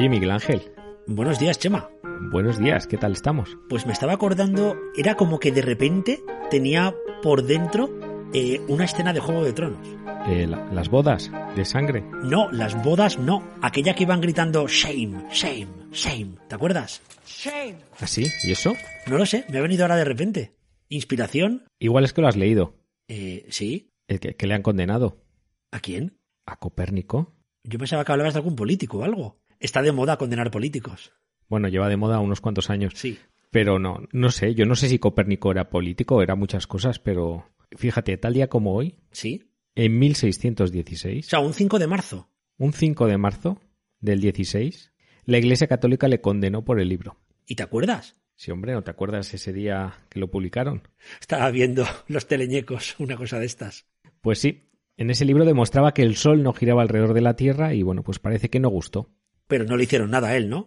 Oye, Miguel Ángel. Buenos días, Chema. Buenos días, ¿qué tal estamos? Pues me estaba acordando, era como que de repente tenía por dentro una escena de Juego de Tronos. Las bodas de sangre. No, las bodas no. Aquella que iban gritando shame, shame, shame. ¿Te acuerdas? Shame. ¿Ah, sí? ¿Y eso? No lo sé, me ha venido ahora de repente. ¿Inspiración? Igual es que lo has leído. Sí. ¿El que le han condenado? ¿A quién? ¿A Copérnico? Yo pensaba que hablabas de algún político o algo. Está de moda condenar políticos. Bueno, lleva de moda unos cuantos años. Sí. Pero no sé, yo no sé si Copérnico era político, era muchas cosas, pero fíjate, tal día como hoy, ¿Sí? en O 1616, sea, un 5 de marzo. un 5 de marzo del 16, la Iglesia Católica le condenó por el libro. ¿Y te acuerdas? Sí, hombre, ¿no te acuerdas ese día que lo publicaron? Estaba viendo los teleñecos, una cosa de estas. Pues sí, en ese libro demostraba que el Sol no giraba alrededor de la Tierra y bueno, pues parece que no gustó. Pero no le hicieron nada a él, ¿no?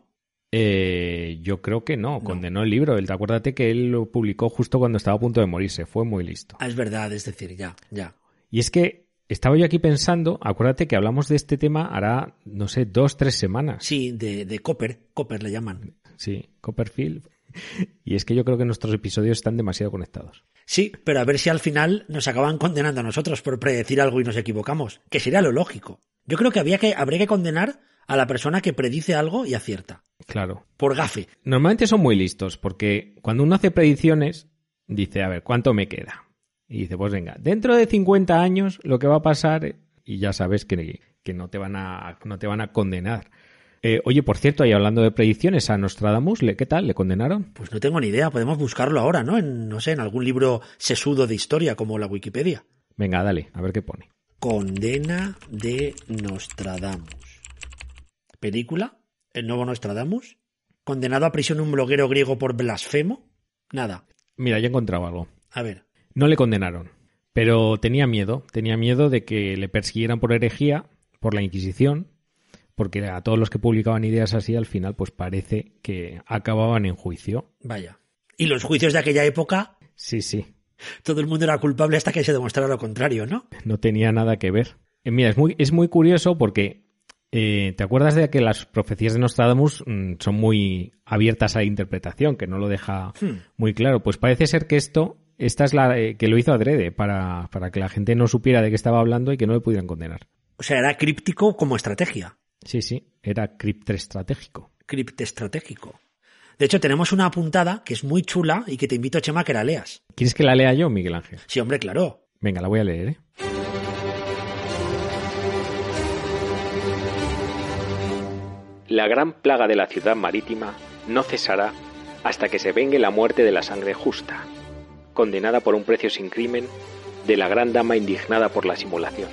Yo creo que no, condenó el libro. Acuérdate que él lo publicó justo cuando estaba a punto de morirse, fue muy listo. Ah, es verdad, es decir, ya. Y es que estaba yo aquí pensando, acuérdate que hablamos de este tema hará, no sé, 2-3 semanas. Sí, de Copper le llaman. Sí, Copperfield. Y es que yo creo que nuestros episodios están demasiado conectados. Sí, pero a ver si al final nos acaban condenando a nosotros por predecir algo y nos equivocamos, que sería lo lógico. Yo creo que habría que condenar a la persona que predice algo y acierta. Claro. Por gafe. Normalmente son muy listos, porque cuando uno hace predicciones, dice, a ver, ¿cuánto me queda? Y dice, pues venga, dentro de 50 años lo que va a pasar, y ya sabes que no te van a condenar. Oye, por cierto, y hablando de predicciones, a Nostradamus, ¿qué tal? ¿Le condenaron? Pues no tengo ni idea, podemos buscarlo ahora, ¿no? No sé, en algún libro sesudo de historia como la Wikipedia. Venga, dale, a ver qué pone. Condena de Nostradamus. ¿Película? ¿El nuevo Nostradamus? ¿Condenado a prisión un bloguero griego por blasfemo? Nada. Mira, ya he encontrado algo. A ver. No le condenaron, pero tenía miedo de que le persiguieran por herejía, por la Inquisición, porque a todos los que publicaban ideas así al final pues parece que acababan en juicio. Vaya. ¿Y los juicios de aquella época? Sí. Todo el mundo era culpable hasta que se demostrara lo contrario, ¿no? No tenía nada que ver. Mira, es muy curioso porque ¿te acuerdas de que las profecías de Nostradamus son muy abiertas a la interpretación, que no lo deja muy claro? Pues parece ser que esta es la que lo hizo adrede para que la gente no supiera de qué estaba hablando y que no le pudieran condenar. O sea, era críptico como estrategia. Sí, era criptestratégico. Criptestratégico. De hecho, tenemos una apuntada que es muy chula y que te invito, Chema, a que la leas. ¿Quieres que la lea yo, Miguel Ángel? Sí, hombre, claro. Venga, la voy a leer, ¿eh? La gran plaga de la ciudad marítima no cesará hasta que se vengue la muerte de la sangre justa, condenada por un precio sin crimen, de la gran dama indignada por la simulación.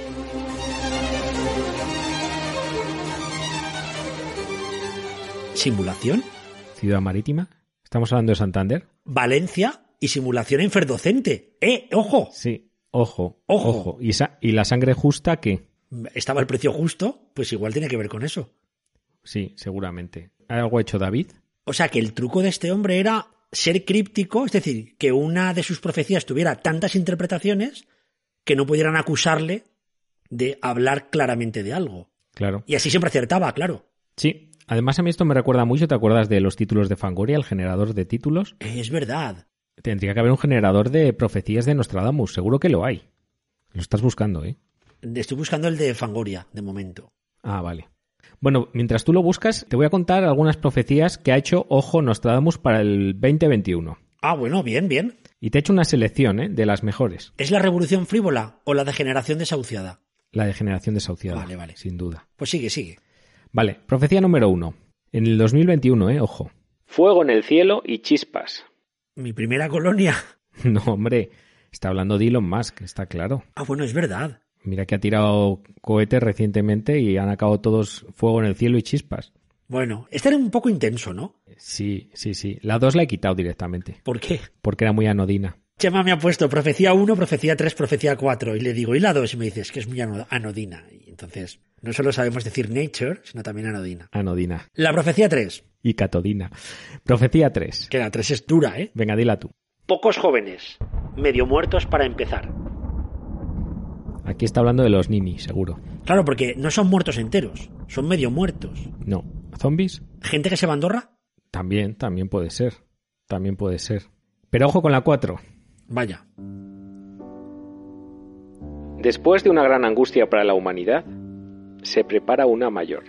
¿Simulación? ¿Ciudad marítima? ¿Estamos hablando de Santander? Valencia y simulación en Ferdocente. ¡Ojo! Sí, ojo. ¿Y la sangre justa qué? ¿Estaba el precio justo? Pues igual tiene que ver con eso. Sí, seguramente. ¿Hay algo hecho David? O sea que el truco de este hombre era ser críptico, es decir, que una de sus profecías tuviera tantas interpretaciones que no pudieran acusarle de hablar claramente de algo. Claro. Y así siempre acertaba, claro. Sí. Además, a mí esto me recuerda mucho, ¿te acuerdas de los títulos de Fangoria, el generador de títulos? Es verdad. Tendría que haber un generador de profecías de Nostradamus, seguro que lo hay. Lo estás buscando, ¿eh? Estoy buscando el de Fangoria, de momento. Ah, vale. Bueno, mientras tú lo buscas, te voy a contar algunas profecías que ha hecho, ojo, Nostradamus para el 2021. Ah, bueno, bien. Y te he hecho una selección, de las mejores. ¿Es la revolución frívola o la degeneración desahuciada? La degeneración desahuciada. Vale. Sin duda. Pues sigue. Vale, profecía número 1. En el 2021, ojo. Fuego en el cielo y chispas. ¿Mi primera colonia? No, hombre, está hablando de Elon Musk, está claro. Ah, bueno, es verdad. Mira que ha tirado cohetes recientemente y han acabado todos fuego en el cielo y chispas. Bueno, este era un poco intenso, ¿no? Sí. La 2 la he quitado directamente. ¿Por qué? Porque era muy anodina. Chema me ha puesto profecía 1, profecía 3, profecía 4 y le digo, ¿y la 2? Y me dices que es muy anodina. Y entonces, no solo sabemos decir nature, sino también anodina. Anodina. La profecía 3. Y catodina. Profecía 3. Que la 3 es dura, ¿eh? Venga, dila tú. Pocos jóvenes, medio muertos para empezar. Aquí está hablando de los Nini, seguro. Claro, porque no son muertos enteros, son medio muertos. No, zombies. ¿Gente que se va a Andorra? También puede ser. También puede ser. Pero ojo con la 4. Vaya. Después de una gran angustia para la humanidad, se prepara una mayor.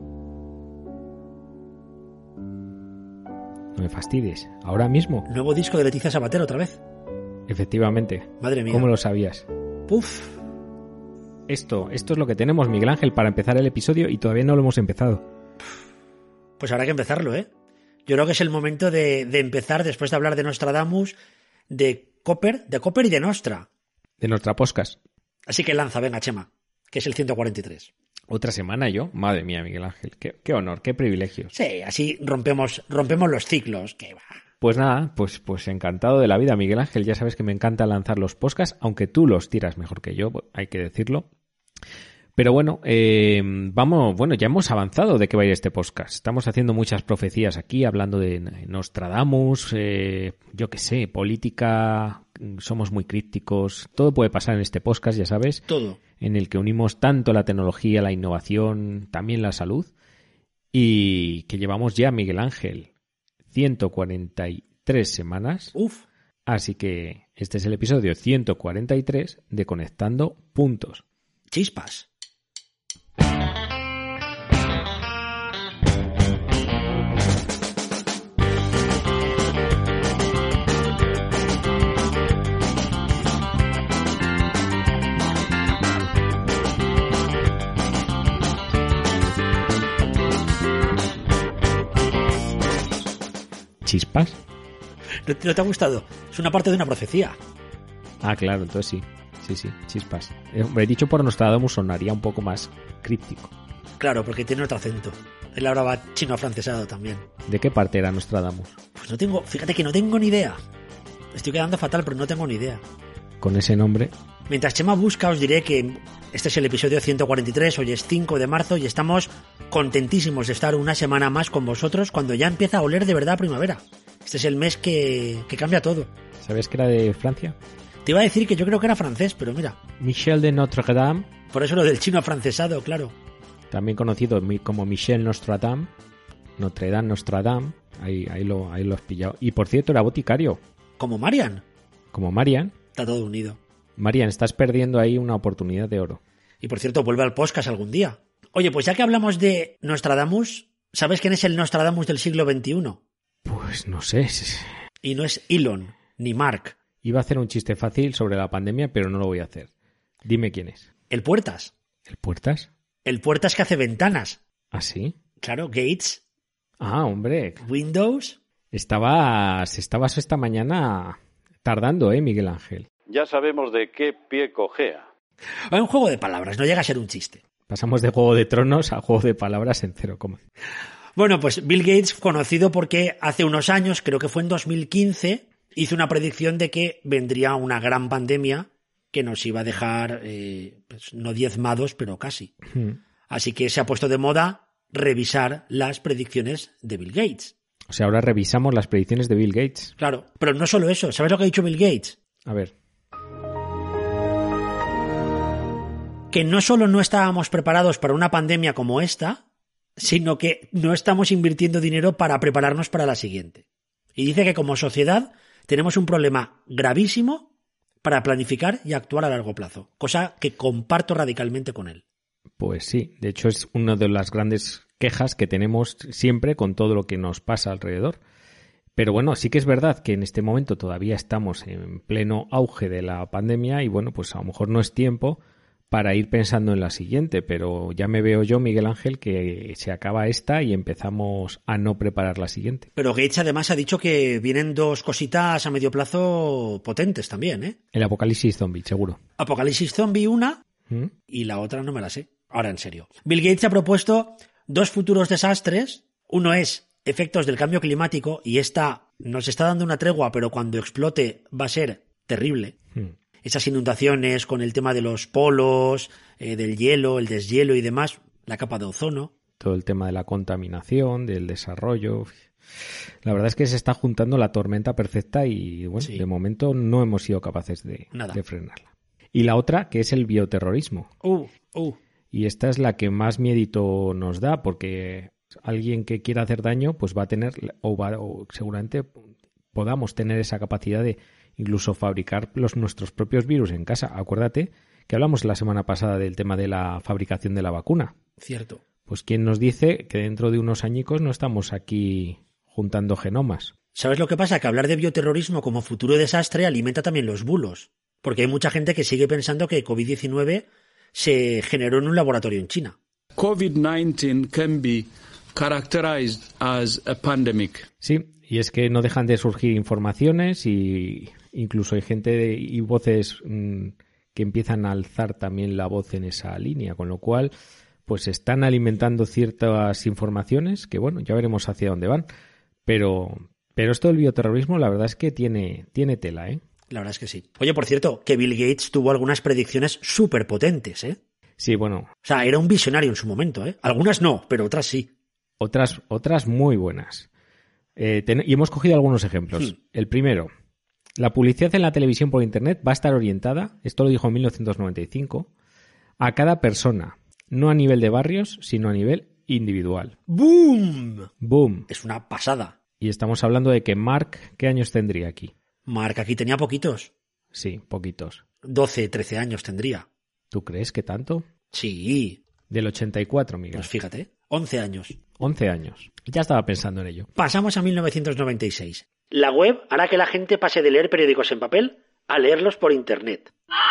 No me fastidies. Ahora mismo. Nuevo disco de Leticia Sabater otra vez. Efectivamente. Madre mía. ¿Cómo lo sabías? Puf. Esto es lo que tenemos, Miguel Ángel, para empezar el episodio y todavía no lo hemos empezado. Pues habrá que empezarlo, ¿eh? Yo creo que es el momento de empezar, después de hablar de Nostradamus, de Copper y de Nostra. De nuestra podcast. Así que lanza, venga, Chema, que es el 143. Otra semana yo. Madre mía, Miguel Ángel. Qué honor, qué privilegios. Sí, así rompemos los ciclos. Que va. Pues nada, pues encantado de la vida, Miguel Ángel. Ya sabes que me encanta lanzar los podcasts, aunque tú los tiras mejor que yo, hay que decirlo. Pero bueno, ya hemos avanzado de qué va a ir este podcast. Estamos haciendo muchas profecías aquí, hablando de Nostradamus, yo qué sé, política, somos muy crípticos. Todo puede pasar en este podcast, ya sabes. Todo. En el que unimos tanto la tecnología, la innovación, también la salud. Y que llevamos ya, Miguel Ángel, 143 semanas. Uf. Así que este es el episodio 143 de Conectando Puntos. Chispas. ¿Chispas? ¿No te ha gustado? Es una parte de una profecía. Ah, claro, entonces sí. Sí, chispas. Hombre, dicho por Nostradamus sonaría un poco más críptico. Claro, porque tiene otro acento. Él ahora va chino afrancesado también. ¿De qué parte era Nostradamus? Pues fíjate que no tengo ni idea. Estoy quedando fatal, pero no tengo ni idea. Con ese nombre. Mientras Chema busca, os diré que este es el episodio 143, hoy es 5 de marzo y estamos contentísimos de estar una semana más con vosotros cuando ya empieza a oler de verdad primavera. Este es el mes que cambia todo. ¿Sabes que era de Francia? Te iba a decir que yo creo que era francés, pero mira. Michel de Notre Dame. Por eso lo del chino afrancesado, claro. También conocido como Michel Nostradam. Notre Dame, Nostradam. Ahí lo has pillado. Y por cierto, era boticario. Como Marian. Como Marian. Está todo unido. Marian, estás perdiendo ahí una oportunidad de oro. Y por cierto, vuelve al podcast algún día. Oye, pues ya que hablamos de Nostradamus, ¿sabes quién es el Nostradamus del siglo XXI? Pues no sé. Y no es Elon, ni Mark. Iba a hacer un chiste fácil sobre la pandemia, pero no lo voy a hacer. Dime quién es. El Puertas. ¿El Puertas? El Puertas que hace ventanas. ¿Ah, sí? Claro, Gates. Ah, hombre. Windows. Estabas esta mañana tardando, Miguel Ángel. Ya sabemos de qué pie cojea. Es un juego de palabras, no llega a ser un chiste. Pasamos de Juego de Tronos a Juego de Palabras en 0, Bueno, pues Bill Gates, conocido porque hace unos años, creo que fue en 2015, hizo una predicción de que vendría una gran pandemia que nos iba a dejar, pues no diezmados, pero casi. Así que se ha puesto de moda revisar las predicciones de Bill Gates. O sea, ahora revisamos las predicciones de Bill Gates. Claro, pero no solo eso. ¿Sabes lo que ha dicho Bill Gates? A ver. Que no solo no estábamos preparados para una pandemia como esta, sino que no estamos invirtiendo dinero para prepararnos para la siguiente. Y dice que como sociedad tenemos un problema gravísimo para planificar y actuar a largo plazo, cosa que comparto radicalmente con él. Pues sí, de hecho es una de las grandes quejas que tenemos siempre con todo lo que nos pasa alrededor. Pero bueno, sí que es verdad que en este momento todavía estamos en pleno auge de la pandemia y bueno, pues a lo mejor no es tiempo para ir pensando en la siguiente, pero ya me veo yo, Miguel Ángel, que se acaba esta y empezamos a no preparar la siguiente. Pero Gates además ha dicho que vienen dos cositas a medio plazo potentes también, ¿eh? El apocalipsis zombie, seguro. Apocalipsis zombie una y la otra no me la sé. Ahora en serio. Bill Gates ha propuesto dos futuros desastres. Uno es efectos del cambio climático y esta nos está dando una tregua, pero cuando explote va a ser terrible. Esas inundaciones con el tema de los polos, del hielo, el deshielo y demás, la capa de ozono. Todo el tema de la contaminación, del desarrollo. La verdad es que se está juntando la tormenta perfecta y bueno, sí. De momento no hemos sido capaces de frenarla. Y la otra, que es el bioterrorismo. Y esta es la que más miedito nos da porque Alguien que quiera hacer daño, pues va a tener, o seguramente podamos tener esa capacidad de incluso fabricar nuestros propios virus en casa. Acuérdate que hablamos la semana pasada del tema de la fabricación de la vacuna. Cierto. Pues ¿quién nos dice que dentro de unos añicos no estamos aquí juntando genomas? ¿Sabes lo que pasa? Que hablar de bioterrorismo como futuro desastre alimenta también los bulos. Porque hay mucha gente que sigue pensando que COVID-19 se generó en un laboratorio en China. COVID-19 can be characterized as a pandemic. Sí, y es que no dejan de surgir informaciones y incluso hay gente y voces que empiezan a alzar también la voz en esa línea, con lo cual pues están alimentando ciertas informaciones que, bueno, ya veremos hacia dónde van. Pero esto del bioterrorismo, la verdad es que tiene tela, ¿eh? La verdad es que sí. Oye, por cierto, que Bill Gates tuvo algunas predicciones súper potentes, ¿eh? Sí, bueno. O sea, era un visionario en su momento, ¿eh? Algunas no, pero otras sí. Otras muy buenas. Y hemos cogido algunos ejemplos. El primero, la publicidad en la televisión por Internet va a estar orientada, esto lo dijo en 1995, a cada persona, no a nivel de barrios, sino a nivel individual. ¡Boom! ¡Boom! Es una pasada. Y estamos hablando de que Mark, ¿qué años tendría aquí? Mark aquí tenía poquitos. Sí, poquitos. 12, 13 años tendría. ¿Tú crees que tanto? Sí. Del 84, Miguel. Pues fíjate, 11 años. 11 años. Ya estaba pensando en ello. Pasamos a 1996. La web hará que la gente pase de leer periódicos en papel a leerlos por Internet.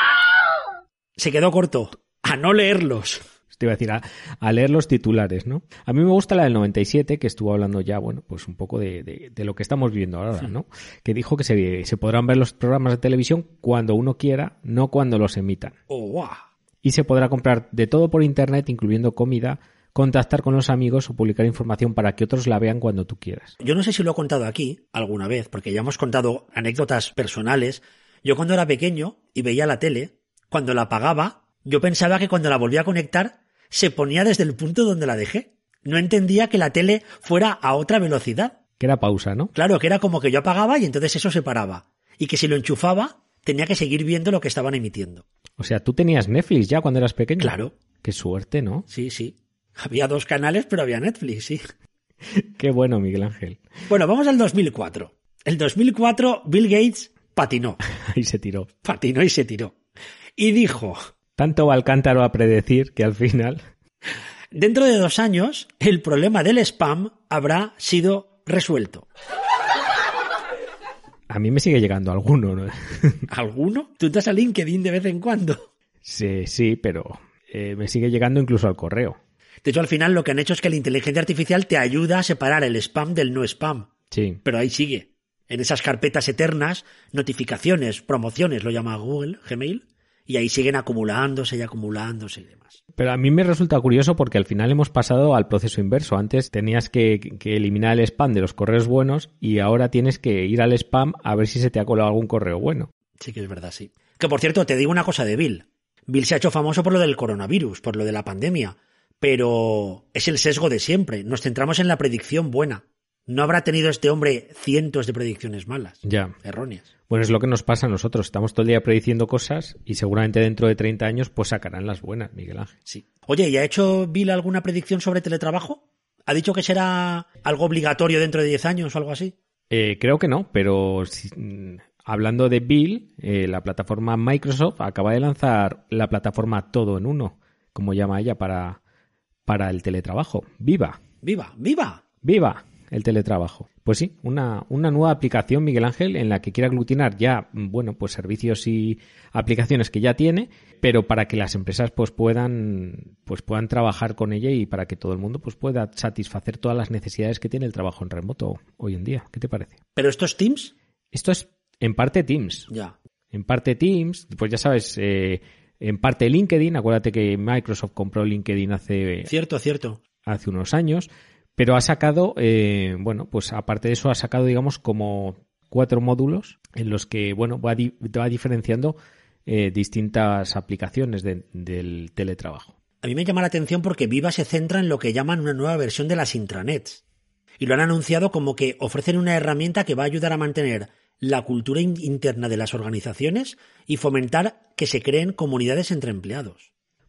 Se quedó corto. A no leerlos. Te iba a decir, a leer los titulares, ¿no? A mí me gusta la del 97, que estuvo hablando ya, bueno, pues un poco de lo que estamos viendo ahora, ¿no? Que dijo que se podrán ver los programas de televisión cuando uno quiera, no cuando los emitan. ¡Oh, guau! Y se podrá comprar de todo por Internet, incluyendo comida, contactar con los amigos o publicar información para que otros la vean cuando tú quieras. Yo no sé si lo he contado aquí alguna vez, porque ya hemos contado anécdotas personales. Yo cuando era pequeño y veía la tele, cuando la apagaba, yo pensaba que cuando la volvía a conectar se ponía desde el punto donde la dejé. No entendía que la tele fuera a otra velocidad. Que era pausa, ¿no? Claro, que era como que yo apagaba y entonces eso se paraba. Y que si lo enchufaba, tenía que seguir viendo lo que estaban emitiendo. O sea, tú tenías Netflix ya cuando eras pequeño. Claro. Qué suerte, ¿no? Sí, sí. Había 2 canales, pero había Netflix, sí. Qué bueno, Miguel Ángel. Bueno, vamos al 2004. El 2004, Bill Gates patinó. Ahí se tiró. Patinó y se tiró. Y dijo... Tanto va el cántaro a predecir que al final... Dentro de 2 años, el problema del spam habrá sido resuelto. A mí me sigue llegando alguno, ¿no? ¿Alguno? ¿Tú te vas a LinkedIn de vez en cuando? Sí, pero me sigue llegando incluso al correo. De hecho, al final lo que han hecho es que la inteligencia artificial te ayuda a separar el spam del no spam. Sí. Pero ahí sigue. En esas carpetas eternas, notificaciones, promociones, lo llama Google, Gmail, y ahí siguen acumulándose y acumulándose y demás. Pero a mí me resulta curioso porque al final hemos pasado al proceso inverso. Antes tenías que eliminar el spam de los correos buenos y ahora tienes que ir al spam a ver si se te ha colado algún correo bueno. Sí que es verdad, sí. Que por cierto, te digo una cosa de Bill. Bill se ha hecho famoso por lo del coronavirus, por lo de la pandemia. Pero es el sesgo de siempre. Nos centramos en la predicción buena. No habrá tenido este hombre cientos de predicciones malas. Ya. Erróneas. Bueno, es lo que nos pasa a nosotros. Estamos todo el día prediciendo cosas y seguramente dentro de 30 años pues sacarán las buenas, Miguel Ángel. Sí. Oye, ¿y ha hecho Bill alguna predicción sobre teletrabajo? ¿Ha dicho que será algo obligatorio dentro de 10 años o algo así? Creo que no, pero hablando de Bill, la plataforma Microsoft acaba de lanzar la plataforma Todo en Uno, como llama ella, para el teletrabajo. ¡Viva! ¡Viva! ¡Viva! ¡Viva! El teletrabajo. Pues sí, una nueva aplicación, Miguel Ángel, en la que quiere aglutinar ya, bueno, pues servicios y aplicaciones que ya tiene, pero para que las empresas pues puedan trabajar con ella y para que todo el mundo pues pueda satisfacer todas las necesidades que tiene el trabajo en remoto hoy en día. ¿Qué te parece? ¿Pero esto es Teams? Esto es en parte Teams. Ya. En parte Teams, pues ya sabes, en parte LinkedIn. Acuérdate que Microsoft compró LinkedIn hace unos años. Pero ha sacado, pues aparte de eso, ha sacado, digamos, como 4 módulos en los que, bueno, va diferenciando distintas aplicaciones del teletrabajo. A mí me llama la atención porque Viva se centra en lo que llaman una nueva versión de las intranets. Y lo han anunciado como que ofrecen una herramienta que va a ayudar a mantener la cultura interna de las organizaciones y fomentar que se creen comunidades entre empleados.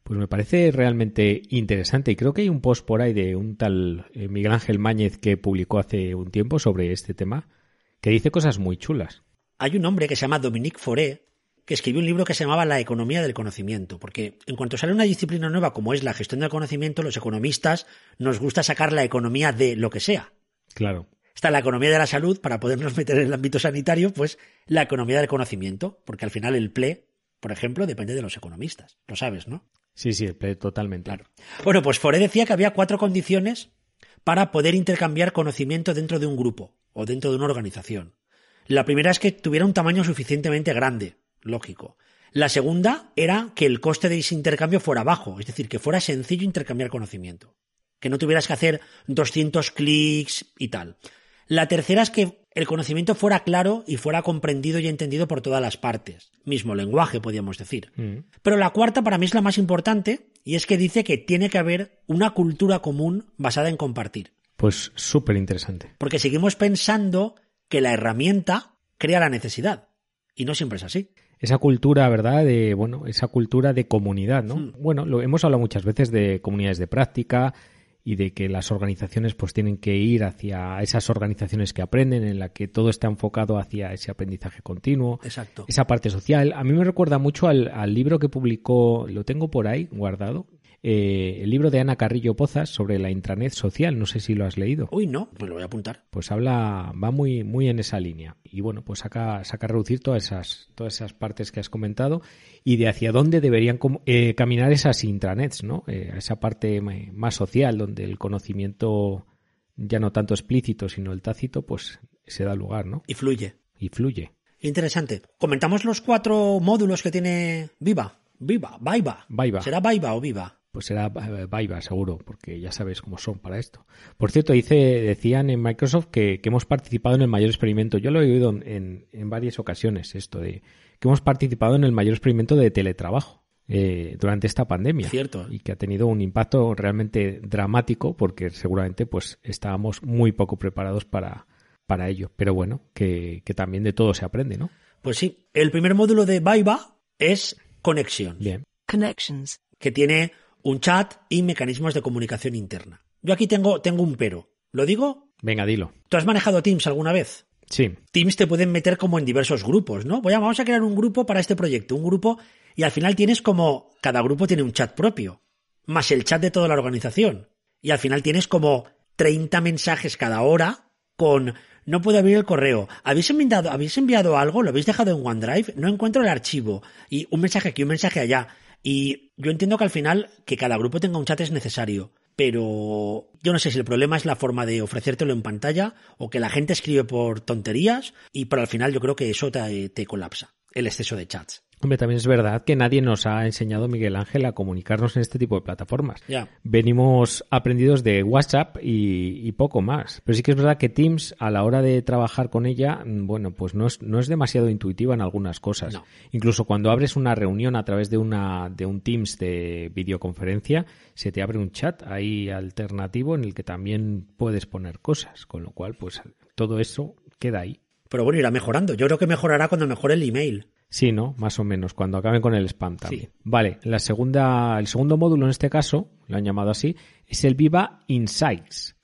Pues me parece realmente interesante y creo que hay un post por ahí de un tal Miguel Ángel Máñez que publicó hace un tiempo sobre este tema que dice cosas muy chulas. Hay un hombre que se llama Dominique Fauré que escribió un libro que se llamaba La economía del conocimiento, porque en cuanto sale una disciplina nueva como es la gestión del conocimiento, los economistas nos gusta sacar la economía de lo que sea. Claro. Está la economía de la salud, para podernos meter en el ámbito sanitario, pues la economía del conocimiento, porque al final el PLE, por ejemplo, depende de los economistas. Lo sabes, ¿no? Sí, el PLE totalmente. Claro. Bueno, pues Fauré decía que había 4 condiciones para poder intercambiar conocimiento dentro de un grupo o dentro de una organización. La primera es que tuviera un tamaño suficientemente grande. Lógico. La segunda era que el coste de ese intercambio fuera bajo, es decir, que fuera sencillo intercambiar conocimiento, que no tuvieras que hacer 200 clics y tal. La tercera es que el conocimiento fuera claro y fuera comprendido y entendido por todas las partes. Mismo lenguaje, podríamos decir. Pero la cuarta para mí es la más importante y es que dice que tiene que haber una cultura común basada en compartir. Pues súper interesante. Porque seguimos pensando que la herramienta crea la necesidad y no siempre es así. Esa cultura, ¿verdad? Esa cultura de comunidad, ¿no? Bueno, hemos hablado muchas veces de comunidades de práctica y de que las organizaciones pues tienen que ir hacia esas organizaciones que aprenden, en la que todo está enfocado hacia ese aprendizaje continuo. Exacto. Esa parte social. A mí me recuerda mucho al libro que publicó, lo tengo por ahí guardado, el libro de Ana Carrillo Pozas sobre la intranet social. No sé si lo has leído. Uy, no, pues lo voy a apuntar. Pues va muy, muy en esa línea. Y bueno, pues saca a reducir todas esas partes que has comentado y de hacia dónde deberían caminar esas intranets, ¿no? Esa parte más social, donde el conocimiento ya no tanto explícito, sino el tácito, pues se da lugar, ¿no? Y fluye. Interesante. Comentamos los 4 módulos que tiene Viva. Viva. ¿Será Viva o Viva? Pues será Viva, seguro, porque ya sabes cómo son para esto. Por cierto, decían en Microsoft que hemos participado en el mayor experimento. Yo lo he oído en varias ocasiones, esto de que hemos participado en el mayor experimento de teletrabajo durante esta pandemia. Cierto. Y que ha tenido un impacto realmente dramático, porque seguramente pues estábamos muy poco preparados para ello. Pero bueno, que también de todo se aprende, ¿no? Pues sí. El primer módulo de Viva es Connections. Bien. Connections. Que tiene un chat y mecanismos de comunicación interna. Yo aquí tengo un pero. ¿Lo digo? Venga, dilo. ¿Tú has manejado Teams alguna vez? Sí. Teams te pueden meter como en diversos grupos, ¿no? Vamos a crear un grupo para este proyecto, un grupo, y al final tienes como, cada grupo tiene un chat propio, más el chat de toda la organización. Y al final tienes como 30 mensajes cada hora con, no puedo abrir el correo, ¿habéis enviado algo? ¿Lo habéis dejado en OneDrive? No encuentro el archivo. Y un mensaje aquí, un mensaje allá. Y yo entiendo que al final que cada grupo tenga un chat es necesario, pero yo no sé si el problema es la forma de ofrecértelo en pantalla o que la gente escribe por tonterías, pero al final yo creo que eso te colapsa, el exceso de chats. Hombre, también es verdad que nadie nos ha enseñado, Miguel Ángel, a comunicarnos en este tipo de plataformas. Ya. Venimos aprendidos de WhatsApp y poco más. Pero sí que es verdad que Teams, a la hora de trabajar con ella, bueno, pues no es demasiado intuitiva en algunas cosas. No. Incluso cuando abres una reunión a través de un Teams de videoconferencia, se te abre un chat ahí alternativo en el que también puedes poner cosas. Con lo cual, pues todo eso queda ahí. Pero bueno, irá mejorando. Yo creo que mejorará cuando mejore el email. Sí, ¿no? Más o menos, cuando acaben con el spam también. Sí. Vale, el segundo módulo en este caso, lo han llamado así, es el Viva Insights,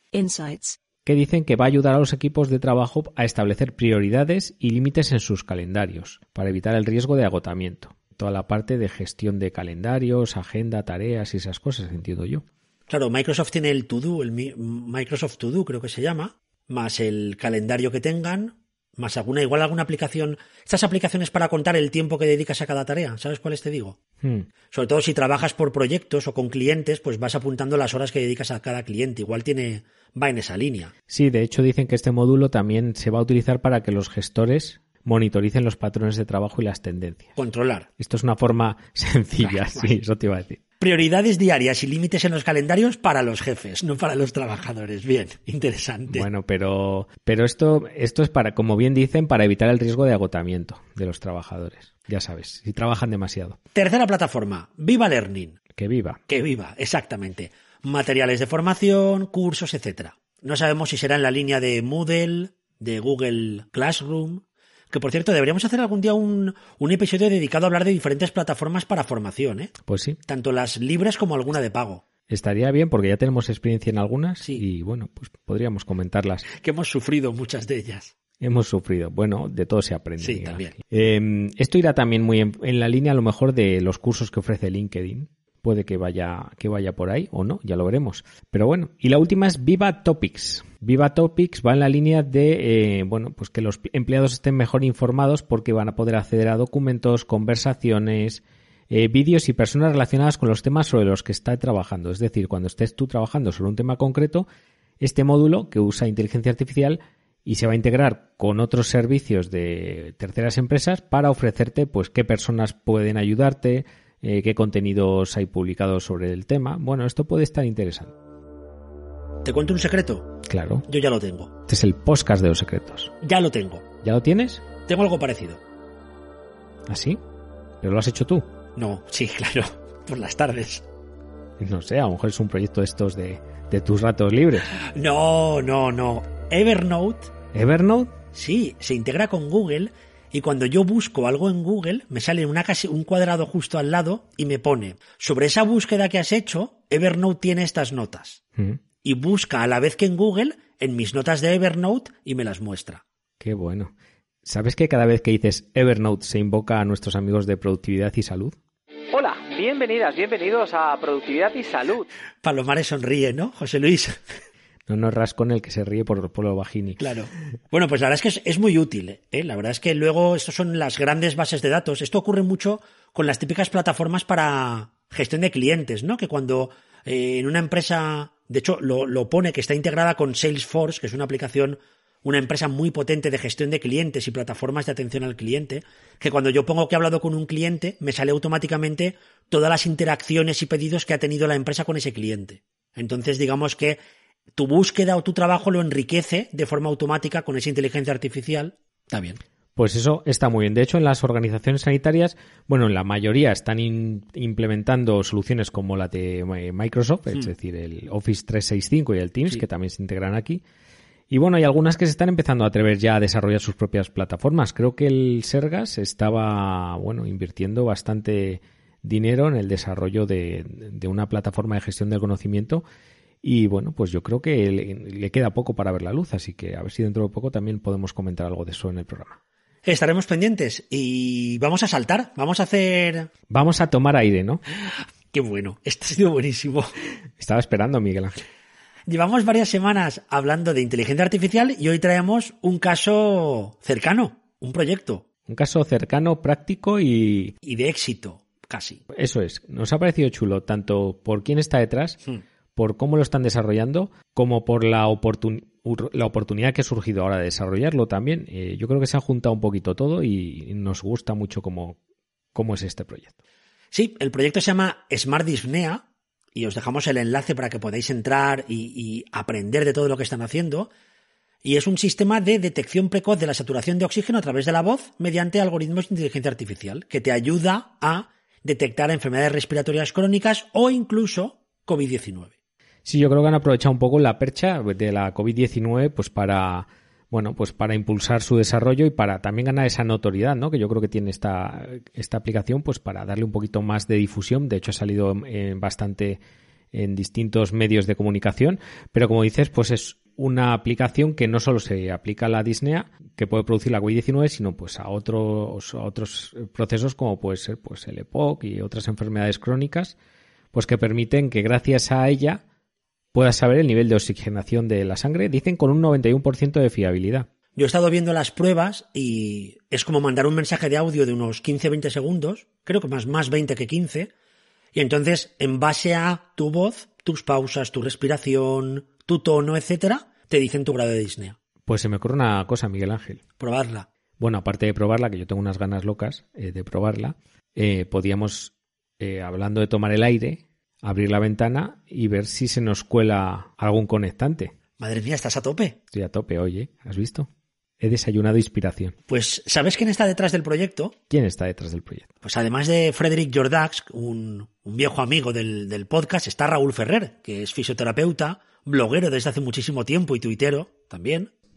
que dicen que va a ayudar a los equipos de trabajo a establecer prioridades y límites en sus calendarios para evitar el riesgo de agotamiento. Toda la parte de gestión de calendarios, agenda, tareas y esas cosas, entiendo yo. Claro, Microsoft tiene el To-Do, el Microsoft To-Do creo que se llama, más el calendario que tengan, más alguna aplicación. Estas aplicaciones para contar el tiempo que dedicas a cada tarea, ¿sabes cuáles te digo? Sobre todo si trabajas por proyectos o con clientes, pues vas apuntando las horas que dedicas a cada cliente. Igual va en esa línea. Sí, de hecho dicen que este módulo también se va a utilizar para que los gestores monitoricen los patrones de trabajo y las tendencias. Controlar. Esto es una forma sencilla, sí, eso te iba a decir. Prioridades diarias y límites en los calendarios para los jefes, no para los trabajadores. Bien, interesante. Bueno, pero esto es para, como bien dicen, para evitar el riesgo de agotamiento de los trabajadores. Ya sabes, si trabajan demasiado. Tercera plataforma, Viva Learning. Que viva. Que viva, exactamente. Materiales de formación, cursos, etcétera. No sabemos si será en la línea de Moodle, de Google Classroom, Que, por cierto, deberíamos hacer algún día un episodio dedicado a hablar de diferentes plataformas para formación, ¿eh? Pues sí. Tanto las libres como alguna de pago. Estaría bien porque ya tenemos experiencia en algunas Sí. y, bueno, pues podríamos comentarlas. Que hemos sufrido muchas de ellas. Hemos sufrido. Bueno, de todo se aprende. Sí, Miguel también. Ángel. Esto irá también muy en la línea, a lo mejor, de los cursos que ofrece LinkedIn. Puede que vaya por ahí o no, ya lo veremos. Pero bueno, y la última es Viva Topics. Viva Topics va en la línea de, bueno, pues que los empleados estén mejor informados porque van a poder acceder a documentos, conversaciones, vídeos y personas relacionadas con los temas sobre los que está trabajando. Es decir, cuando estés tú trabajando sobre un tema concreto, este módulo que usa inteligencia artificial y se va a integrar con otros servicios de terceras empresas para ofrecerte, pues, qué personas pueden ayudarte, qué contenidos hay publicados sobre el tema. Bueno, esto puede estar interesante. ¿Te cuento un secreto? Claro. Yo ya lo tengo. Este es el podcast de los secretos. Ya lo tengo. ¿Ya lo tienes? Tengo algo parecido. ¿Así? ¿Pero lo has hecho tú? No, sí, claro. Por las tardes. No sé, a lo mejor es un proyecto de estos de tus ratos libres. No. Evernote. ¿Evernote? Sí, se integra con Google y cuando yo busco algo en Google me sale un cuadrado justo al lado y me pone, sobre esa búsqueda que has hecho, Evernote tiene estas notas. Y busca a la vez que en Google, en mis notas de Evernote y me las muestra. Qué bueno. ¿Sabes que cada vez que dices Evernote se invoca a nuestros amigos de productividad y salud? Hola, bienvenidos a Productividad y Salud. Palomares sonríe, ¿no, José Luis? No es Rascón el que se ríe por lo bajini. Claro. Bueno, pues la verdad es que es muy útil, ¿eh? La verdad es que luego estos son las grandes bases de datos. Esto ocurre mucho con las típicas plataformas para gestión de clientes, ¿no? Que cuando en una empresa, de hecho lo pone que está integrada con Salesforce, que es una aplicación, una empresa muy potente de gestión de clientes y plataformas de atención al cliente, que cuando yo pongo que he hablado con un cliente, me sale automáticamente todas las interacciones y pedidos que ha tenido la empresa con ese cliente. Entonces, digamos que tu búsqueda o tu trabajo lo enriquece de forma automática con esa inteligencia artificial. Está bien. Pues eso está muy bien. De hecho, en las organizaciones sanitarias, bueno, en la mayoría están implementando soluciones como la de Microsoft, es decir, el Office 365 y el Teams, que también se integran aquí. Y bueno, hay algunas que se están empezando a atrever ya a desarrollar sus propias plataformas. Creo que el Sergas estaba, bueno, invirtiendo bastante dinero en el desarrollo de una plataforma de gestión del conocimiento. Y bueno, pues yo creo que le queda poco para ver la luz, así que a ver si dentro de poco también podemos comentar algo de eso en el programa. Estaremos pendientes y vamos a saltar, vamos a tomar aire, ¿no? Qué bueno, esto ha sido buenísimo. Estaba esperando, Miguel Ángel. Llevamos varias semanas hablando de inteligencia artificial y hoy traemos un caso cercano, un proyecto. Un caso cercano, práctico y de éxito, casi. Eso es, nos ha parecido chulo, tanto por quién está detrás, por cómo lo están desarrollando, como por la oportunidad que ha surgido ahora de desarrollarlo también. Yo creo que se ha juntado un poquito todo y nos gusta mucho cómo es este proyecto. Sí, el proyecto se llama Smart Dyspnea y os dejamos el enlace para que podáis entrar y aprender de todo lo que están haciendo. Y es un sistema de detección precoz de la saturación de oxígeno a través de la voz mediante algoritmos de inteligencia artificial que te ayuda a detectar enfermedades respiratorias crónicas o incluso COVID-19. Sí, yo creo que han aprovechado un poco la percha de la COVID-19 pues para impulsar su desarrollo y para también ganar esa notoriedad, ¿no? Que yo creo que tiene esta aplicación pues para darle un poquito más de difusión. De hecho, ha salido bastante en distintos medios de comunicación, pero como dices, pues es una aplicación que no solo se aplica a la disnea que puede producir la COVID-19, sino pues a otros procesos como puede ser pues el EPOC y otras enfermedades crónicas, pues que permiten que gracias a ella puedas saber el nivel de oxigenación de la sangre, dicen con un 91% de fiabilidad. Yo he estado viendo las pruebas y es como mandar un mensaje de audio de unos 15-20 segundos, creo que más 20 que 15, y entonces en base a tu voz, tus pausas, tu respiración, tu tono, etcétera, te dicen tu grado de disnea. Pues se me ocurre una cosa, Miguel Ángel. Probarla. Bueno, aparte de probarla, que yo tengo unas ganas locas de probarla, podíamos, hablando de tomar el aire, abrir la ventana y ver si se nos cuela algún conectante. Madre mía, ¿estás a tope? Estoy a tope, oye, ¿has visto? He desayunado inspiración. Pues, ¿sabes quién está detrás del proyecto? ¿Quién está detrás del proyecto? Pues además de Frederic Jordax, un viejo amigo del podcast, está Raúl Ferrer, que es fisioterapeuta, bloguero desde hace muchísimo tiempo y tuitero también.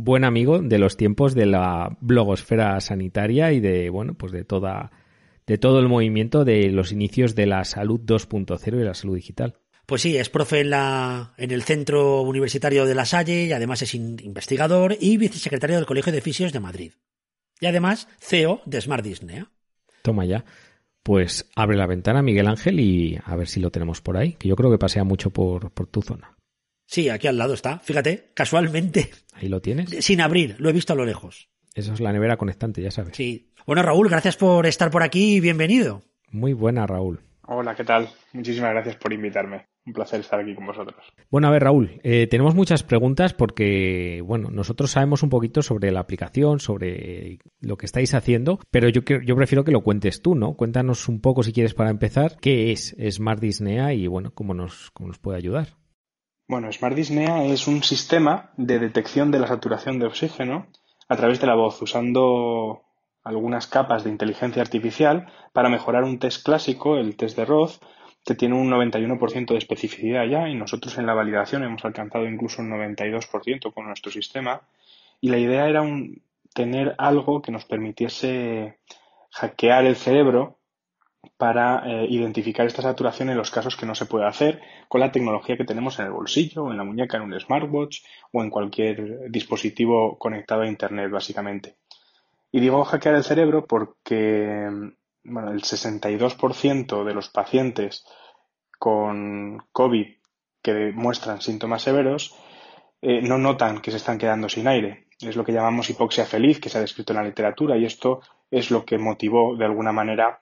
buen amigo de los tiempos de la blogosfera sanitaria y de, bueno, pues de todo el movimiento de los inicios de la salud 2.0 y la salud digital. Pues sí, es profe en el Centro Universitario de La Salle y además es investigador y vicesecretario del Colegio de Fisios de Madrid. Y además CEO de Smart Disney. Toma ya. Pues abre la ventana, Miguel Ángel, y a ver si lo tenemos por ahí, que yo creo que pasea mucho por tu zona. Sí, aquí al lado está. Fíjate, casualmente. Ahí lo tienes. Sin abrir, lo he visto a lo lejos. Eso es la nevera conectante, ya sabes. Sí. Bueno, Raúl, gracias por estar por aquí y bienvenido. Muy buena, Raúl. Hola, ¿qué tal? Muchísimas gracias por invitarme. Un placer estar aquí con vosotros. Bueno, a ver, Raúl, tenemos muchas preguntas porque, bueno, nosotros sabemos un poquito sobre la aplicación, sobre lo que estáis haciendo, pero yo prefiero que lo cuentes tú, ¿no? Cuéntanos un poco, si quieres, para empezar, qué es Smart Disney y, bueno, cómo nos puede ayudar. Bueno, Smart Disney es un sistema de detección de la saturación de oxígeno a través de la voz, usando algunas capas de inteligencia artificial para mejorar un test clásico, el test de Roth, que tiene un 91% de especificidad ya, y nosotros en la validación hemos alcanzado incluso un 92% con nuestro sistema. Y la idea era tener algo que nos permitiese hackear el cerebro para identificar esta saturación en los casos que no se puede hacer con la tecnología que tenemos en el bolsillo, o en la muñeca, en un smartwatch o en cualquier dispositivo conectado a Internet, básicamente. Y digo hackear el cerebro porque, bueno, el 62% de los pacientes con COVID que muestran síntomas severos no notan que se están quedando sin aire. Es lo que llamamos hipoxia feliz, que se ha descrito en la literatura, y esto es lo que motivó de alguna manera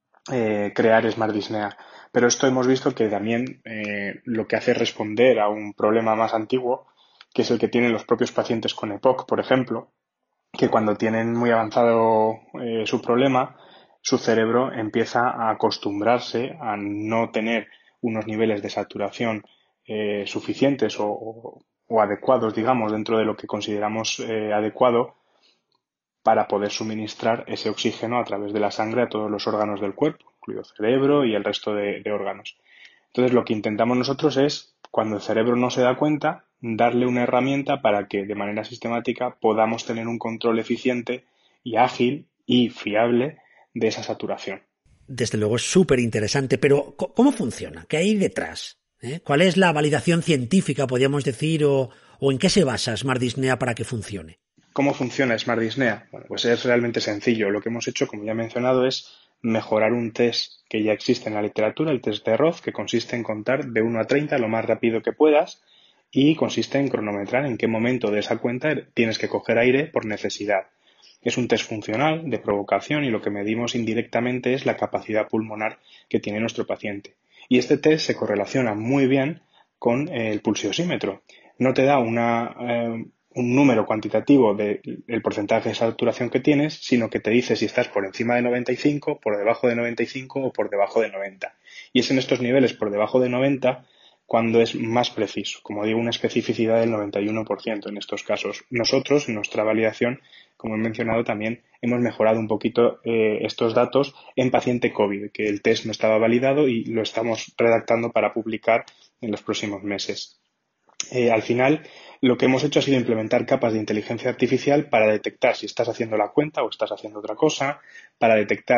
crear Smart Disney. Pero esto hemos visto que también lo que hace es responder a un problema más antiguo, que es el que tienen los propios pacientes con EPOC, por ejemplo, que cuando tienen muy avanzado su problema, su cerebro empieza a acostumbrarse a no tener unos niveles de saturación suficientes o adecuados, digamos, dentro de lo que consideramos adecuado para poder suministrar ese oxígeno a través de la sangre a todos los órganos del cuerpo, incluido el cerebro y el resto de órganos. Entonces, lo que intentamos nosotros es, cuando el cerebro no se da cuenta, darle una herramienta para que de manera sistemática podamos tener un control eficiente y ágil y fiable de esa saturación. Desde luego es súper interesante, pero ¿cómo funciona? ¿Qué hay detrás? ¿Cuál es la validación científica, podríamos decir, o en qué se basa Smart Disney para que funcione? ¿Cómo funciona Smart Disney? Bueno, pues es realmente sencillo. Lo que hemos hecho, como ya he mencionado, es mejorar un test que ya existe en la literatura, el test de Roth, que consiste en contar de 1 a 30 lo más rápido que puedas y consiste en cronometrar en qué momento de esa cuenta tienes que coger aire por necesidad. Es un test funcional de provocación y lo que medimos indirectamente es la capacidad pulmonar que tiene nuestro paciente. Y este test se correlaciona muy bien con el pulsiosímetro. No te da un número cuantitativo del porcentaje de saturación que tienes, sino que te dice si estás por encima de 95, por debajo de 95 o por debajo de 90. Y es en estos niveles por debajo de 90 cuando es más preciso. Como digo, una especificidad del 91% en estos casos. Nosotros, en nuestra validación, como he mencionado también, hemos mejorado un poquito estos datos en paciente COVID, que el test no estaba validado y lo estamos redactando para publicar en los próximos meses. Al final, lo que hemos hecho ha sido implementar capas de inteligencia artificial para detectar si estás haciendo la cuenta o estás haciendo otra cosa, para detectar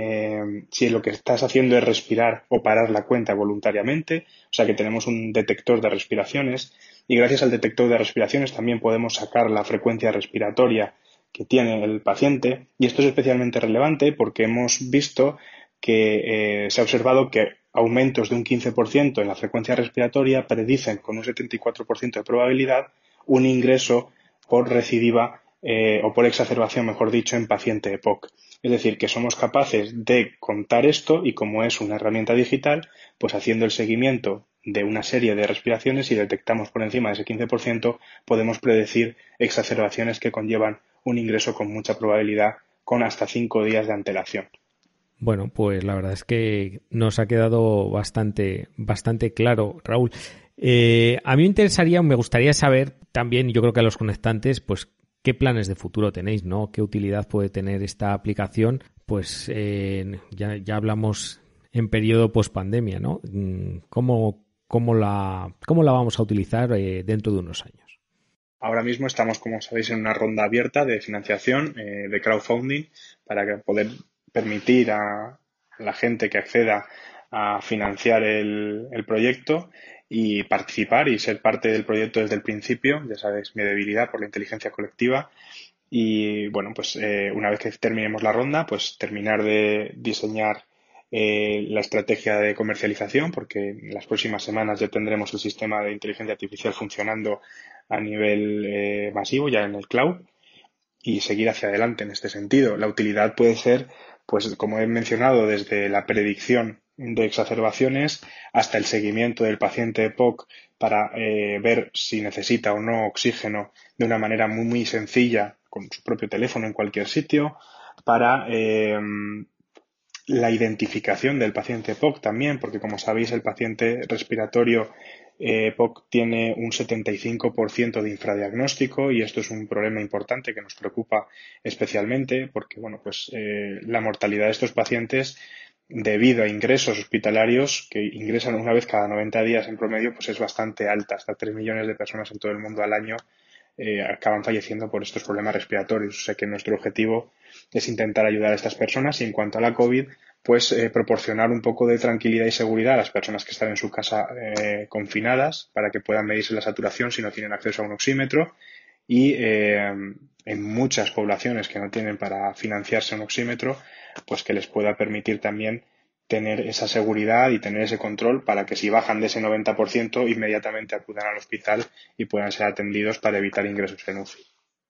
si lo que estás haciendo es respirar o parar la cuenta voluntariamente. O sea que tenemos un detector de respiraciones y gracias al detector de respiraciones también podemos sacar la frecuencia respiratoria que tiene el paciente. Y esto es especialmente relevante porque hemos visto que se ha observado que aumentos de un 15% en la frecuencia respiratoria predicen con un 74% de probabilidad un ingreso por recidiva o por exacerbación, mejor dicho, en paciente EPOC. Es decir, que somos capaces de contar esto y como es una herramienta digital, pues haciendo el seguimiento de una serie de respiraciones, si detectamos por encima de ese 15%, podemos predecir exacerbaciones que conllevan un ingreso con mucha probabilidad con hasta 5 días de antelación. Bueno, pues la verdad es que nos ha quedado bastante claro, Raúl. A mí me gustaría saber también, yo creo que a los conectantes, pues qué planes de futuro tenéis, ¿no? ¿Qué utilidad puede tener esta aplicación? Pues ya hablamos en periodo post-pandemia, ¿no? ¿Cómo la vamos a utilizar dentro de unos años? Ahora mismo estamos, como sabéis, en una ronda abierta de financiación, de crowdfunding, para poder permitir a la gente que acceda a financiar el proyecto y participar y ser parte del proyecto desde el principio. Ya sabéis, mi debilidad por la inteligencia colectiva. Y bueno, pues una vez que terminemos la ronda, pues terminar de diseñar la estrategia de comercialización, porque en las próximas semanas ya tendremos el sistema de inteligencia artificial funcionando a nivel masivo, ya en el cloud, y seguir hacia adelante en este sentido. La utilidad puede ser, pues como he mencionado, desde la predicción de exacerbaciones hasta el seguimiento del paciente EPOC para ver si necesita o no oxígeno de una manera muy, muy sencilla con su propio teléfono en cualquier sitio, para la identificación del paciente EPOC también, porque como sabéis el paciente respiratorio EPOC tiene un 75% de infradiagnóstico y esto es un problema importante que nos preocupa especialmente porque bueno, pues la mortalidad de estos pacientes debido a ingresos hospitalarios que ingresan una vez cada 90 días en promedio, pues es bastante alta. Hasta 3 millones de personas en todo el mundo al año acaban falleciendo por estos problemas respiratorios. O sea que nuestro objetivo es intentar ayudar a estas personas y en cuanto a la COVID, pues proporcionar un poco de tranquilidad y seguridad a las personas que están en su casa confinadas para que puedan medirse la saturación si no tienen acceso a un oxímetro y en muchas poblaciones que no tienen para financiarse un oxímetro, pues que les pueda permitir también tener esa seguridad y tener ese control para que si bajan de ese 90% inmediatamente acudan al hospital y puedan ser atendidos para evitar ingresos en UCI.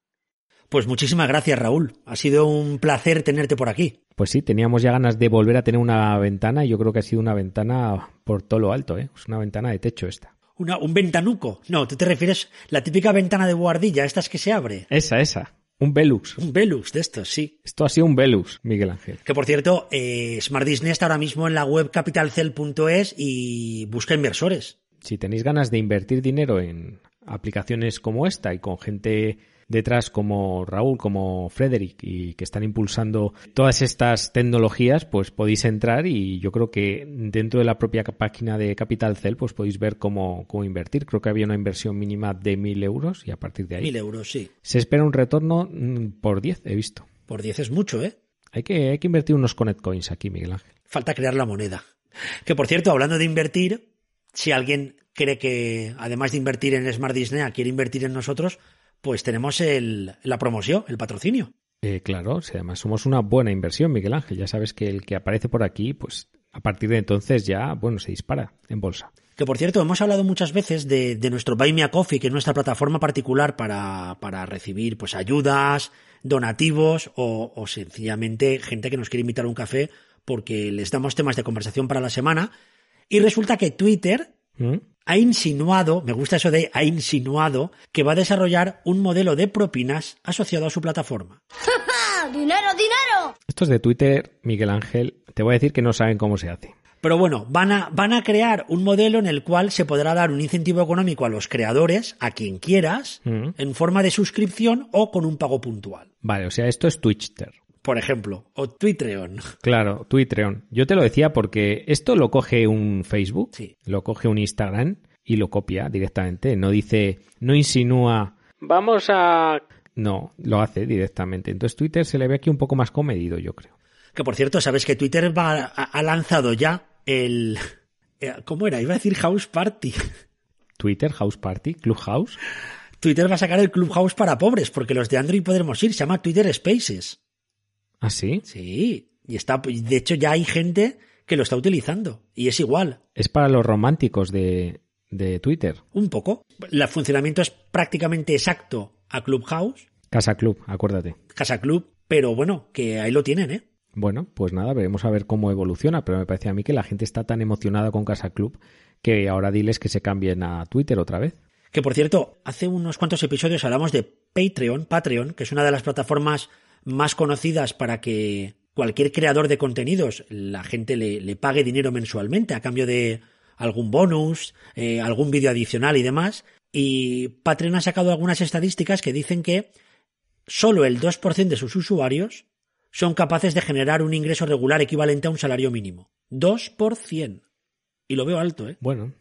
Pues muchísimas gracias, Raúl. Ha sido un placer tenerte por aquí. Pues sí, teníamos ya ganas de volver a tener una ventana y yo creo que ha sido una ventana por todo lo alto, ¿eh? Es una ventana de techo esta. ¿Un ventanuco? No, tú te refieres a la típica ventana de buhardilla, estas que se abre. Esa. Un Velux. Un Velux de estos, sí. Esto ha sido un Velux, Miguel Ángel. Que por cierto, Smart Disney está ahora mismo en la web capitalcell.es y busca inversores. Si tenéis ganas de invertir dinero en aplicaciones como esta y con gente detrás como Raúl, como Frederick y que están impulsando todas estas tecnologías, pues podéis entrar y yo creo que dentro de la propia página de Capital Cell pues podéis ver cómo invertir. Creo que había una inversión mínima de 1.000 euros y a partir de ahí 1.000 euros, sí. Se espera un retorno por 10, he visto. Por 10 es mucho, ¿eh? Hay que invertir unos Connect Coins aquí, Miguel Ángel. Falta crear la moneda. Que por cierto, hablando de invertir, si alguien cree que además de invertir en Smart Disney quiere invertir en nosotros, pues tenemos la promoción, el patrocinio. Claro, si además somos una buena inversión, Miguel Ángel. Ya sabes que el que aparece por aquí, pues a partir de entonces ya, bueno, se dispara en bolsa. Que por cierto, hemos hablado muchas veces de nuestro Buy Me a Coffee, que es nuestra plataforma particular para recibir pues ayudas, donativos o sencillamente gente que nos quiere invitar a un café porque les damos temas de conversación para la semana. Y resulta que Twitter ha insinuado, me gusta eso de ha insinuado, que va a desarrollar un modelo de propinas asociado a su plataforma. ¡Dinero, dinero! Estos de Twitter, Miguel Ángel, te voy a decir que no saben cómo se hace. Pero bueno, van a crear un modelo en el cual se podrá dar un incentivo económico a los creadores, a quien quieras, en forma de suscripción o con un pago puntual. Vale, o sea, esto es Twitcher. Por ejemplo, o Twitreon. Claro, Twitreon. Yo te lo decía porque esto lo coge un Facebook, sí, lo coge un Instagram y lo copia directamente. No dice, no insinúa, vamos a... No, lo hace directamente. Entonces Twitter se le ve aquí un poco más comedido, yo creo. Que por cierto, sabes que Twitter ha lanzado ya el... ¿Cómo era? Iba a decir House Party. Twitter, House Party, Clubhouse. Twitter va a sacar el Clubhouse para pobres, porque los de Android podremos ir. Se llama Twitter Spaces. ¿Ah, sí? Sí. Y de hecho ya hay gente que lo está utilizando. Y es igual. Es para los románticos de Twitter. Un poco. El funcionamiento es prácticamente exacto a Clubhouse. Casa Club, acuérdate. Casa Club. Pero bueno, que ahí lo tienen, ¿eh? Bueno, pues nada, veremos a ver cómo evoluciona, pero me parece a mí que la gente está tan emocionada con Casa Club que ahora diles que se cambien a Twitter otra vez. Que por cierto, hace unos cuantos episodios hablamos de Patreon, que es una de las plataformas más conocidas para que cualquier creador de contenidos, la gente le pague dinero mensualmente a cambio de algún bonus, algún vídeo adicional y demás. Y Patreon ha sacado algunas estadísticas que dicen que solo el 2% de sus usuarios son capaces de generar un ingreso regular equivalente a un salario mínimo. 2%. Y lo veo alto, ¿eh? Bueno,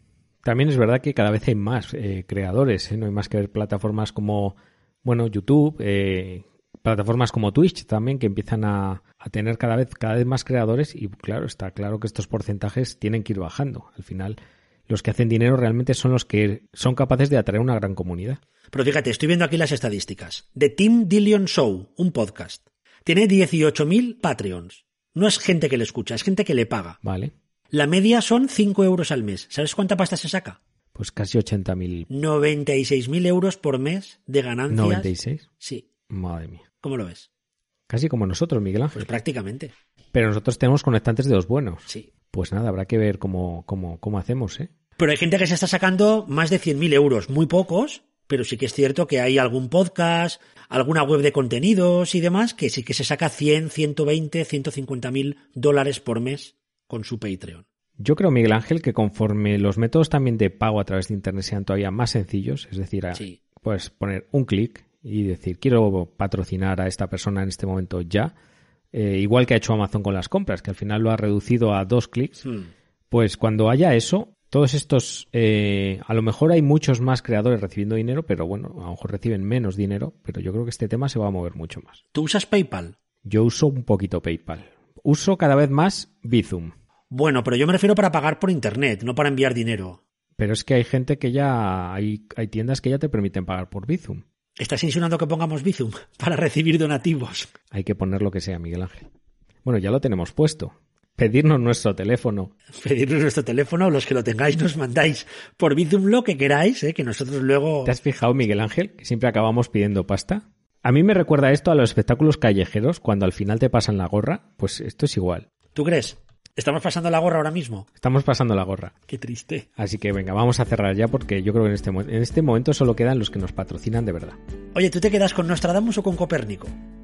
También es verdad que cada vez hay más creadores, ¿eh? No hay más que ver plataformas como, bueno, YouTube, plataformas como Twitch también, que empiezan a tener cada vez más creadores y claro, está claro que estos porcentajes tienen que ir bajando. Al final, los que hacen dinero realmente son los que son capaces de atraer una gran comunidad. Pero fíjate, estoy viendo aquí las estadísticas. The Tim Dillon Show, un podcast. Tiene 18.000 Patreons. No es gente que le escucha, es gente que le paga. Vale. La media son 5 euros al mes. ¿Sabes cuánta pasta se saca? Pues casi 80.000. 96.000 euros por mes de ganancias. ¿96? Sí. Madre mía. ¿Cómo lo ves? Casi como nosotros, Miguel Ángel. Pues prácticamente. Pero nosotros tenemos conectantes de los buenos. Sí. Pues nada, habrá que ver cómo hacemos, ¿eh? Pero hay gente que se está sacando más de 100.000 euros. Muy pocos, pero sí que es cierto que hay algún podcast, alguna web de contenidos y demás que sí que se saca 100, 120, 150.000 dólares por mes con su Patreon. Yo creo, Miguel Ángel, que conforme los métodos también de pago a través de Internet sean todavía más sencillos, es decir, Sí. puedes poner un clic y decir, quiero patrocinar a esta persona en este momento ya, igual que ha hecho Amazon con las compras, que al final lo ha reducido a 2 clics, pues cuando haya eso, todos estos, a lo mejor hay muchos más creadores recibiendo dinero, pero bueno, a lo mejor reciben menos dinero, pero yo creo que este tema se va a mover mucho más. ¿Tú usas PayPal? Yo uso un poquito PayPal. Uso cada vez más Bizum. Bueno, pero yo me refiero para pagar por Internet, no para enviar dinero. Pero es que hay gente que ya, hay tiendas que ya te permiten pagar por Bizum. ¿Estás insinuando que pongamos Bizum para recibir donativos? Hay que poner lo que sea, Miguel Ángel. Bueno, ya lo tenemos puesto. Pedirnos nuestro teléfono. Pedirnos nuestro teléfono, los que lo tengáis nos mandáis por Bizum lo que queráis, que nosotros luego... ¿Te has fijado, Miguel Ángel, que siempre acabamos pidiendo pasta? A mí me recuerda esto a los espectáculos callejeros, cuando al final te pasan la gorra. Pues esto es igual. ¿Tú crees? ¿Estamos pasando la gorra ahora mismo? Estamos pasando la gorra. Qué triste. Así que venga, vamos a cerrar ya porque yo creo que en este momento solo quedan los que nos patrocinan de verdad. Oye, ¿tú te quedas con Nostradamus o con Copérnico?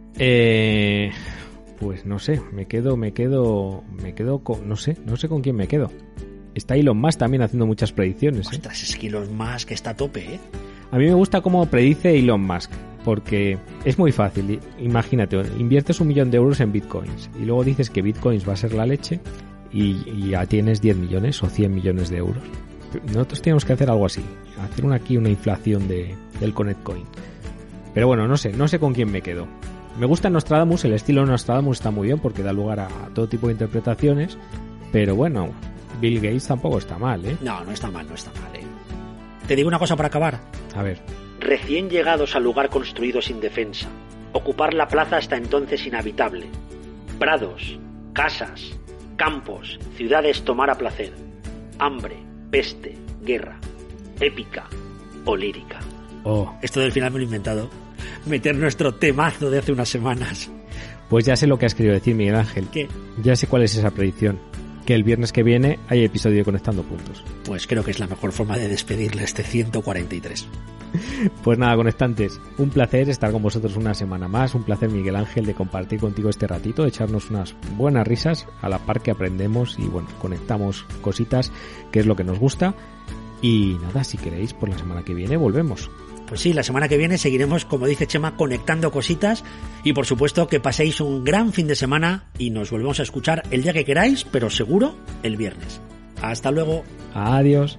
Pues no sé, me quedo con... No sé con quién me quedo. Está Elon Musk también haciendo muchas predicciones. Ostras, es que Elon Musk está a tope, ¿eh? A mí me gusta cómo predice Elon Musk, porque es muy fácil. Imagínate, inviertes 1 millón de euros en bitcoins y luego dices que bitcoins va a ser la leche y ya tienes 10 millones o 100 millones de euros. Nosotros tenemos que hacer algo así, hacer una inflación del Connectcoin. Pero bueno, no sé con quién me quedo. Me gusta Nostradamus, el estilo de Nostradamus está muy bien porque da lugar a todo tipo de interpretaciones, pero bueno, Bill Gates tampoco está mal, ¿eh? No está mal, ¿eh? Te digo una cosa para acabar. A ver. Recién llegados al lugar construido sin defensa, ocupar la plaza hasta entonces inhabitable. Prados, casas, campos, ciudades tomar a placer. Hambre, peste, guerra, épica o lírica. Oh. Esto del final me lo he inventado. Meter nuestro temazo de hace unas semanas. Pues ya sé lo que has querido decir, Miguel Ángel. ¿Qué? Ya sé cuál es esa predicción. Que el viernes que viene hay episodio de Conectando Puntos. Pues creo que es la mejor forma de despedirle este 143. Pues nada, conectantes, un placer estar con vosotros una semana más, un placer, Miguel Ángel, de compartir contigo este ratito, de echarnos unas buenas risas a la par que aprendemos y bueno, conectamos cositas, que es lo que nos gusta. Y nada, si queréis, por la semana que viene volvemos. Pues sí, la semana que viene seguiremos, como dice Chema, conectando cositas y por supuesto que paséis un gran fin de semana y nos volvemos a escuchar el día que queráis, pero seguro el viernes. Hasta luego. Adiós.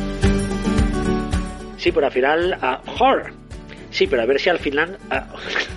Sí, pero al final... Sí, pero a ver si al final...